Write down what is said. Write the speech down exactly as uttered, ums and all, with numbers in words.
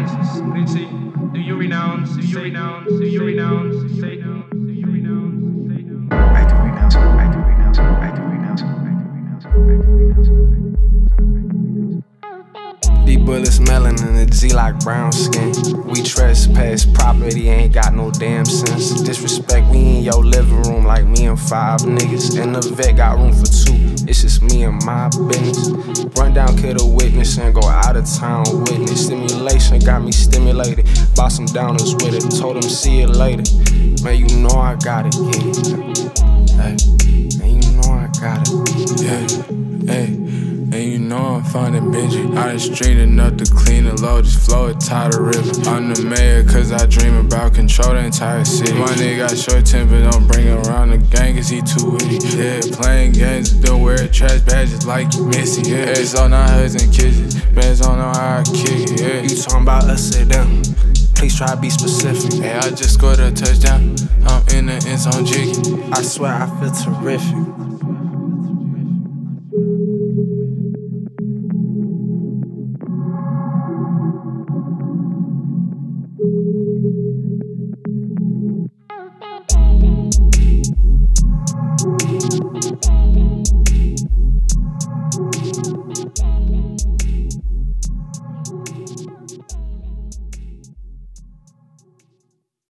renounce? Say, do you renounce? Do you renounce? Do you renounce? Say, do you renounce? Say, do. I do renounce. I do renounce. I do renounce. I do renounce. I do renounce. These bullets smelling in the G like brown skin. We trespass property, ain't got no damn sense. Disrespect, we in your living room like me and five niggas. And the vet got room for two, it's just me and my business. Run down, kill the witness, and go out of town witness. Stimulation got me stimulated. Bought some downers with it, told them see you later. Man, you know I gotta get it. Hey, man, you know I gotta. Yeah, hey. And you know I'm finding Benji. I done streamed enough to clean the low, just flow it, tie the river. I'm the mayor cause I dream about control the entire city. My nigga got short temper, don't bring him around the gang cause he too witty. Yeah, playing games, don't wear trash badges like you missy. Yeah, it's all nine hugs and kisses, bands don't know how I kick it. Yeah, You talking about us or them? Please try to be specific. hey, I just scored a touchdown, I'm in the end zone jiggy. I swear I feel terrific. Thank you.